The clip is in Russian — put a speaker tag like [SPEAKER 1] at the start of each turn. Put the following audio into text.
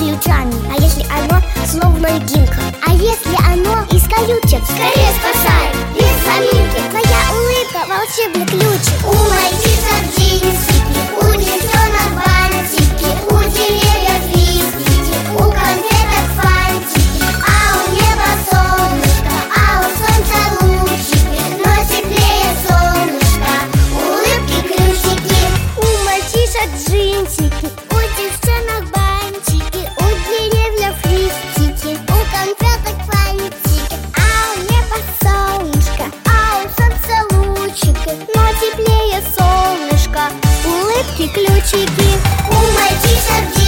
[SPEAKER 1] ключами? А если оно словно льдинка? А если оно из колючек? Скорее спасай, без заминки. Твоя улыбка — волшебный ключик. У мальчишек джинсики, у девчонок бантики, у деревьев листики, у конфеток фантики, а у неба солнышко, а у солнца лучики, но теплее солнышко, улыбки ключики. У мальчишек джинсики, у девчонок бантики, у деревьев листики, у конфеток фантики, а у неба солнышко, а у солнца лучики, но теплее солнышко, улыбки ключики. У мальчишек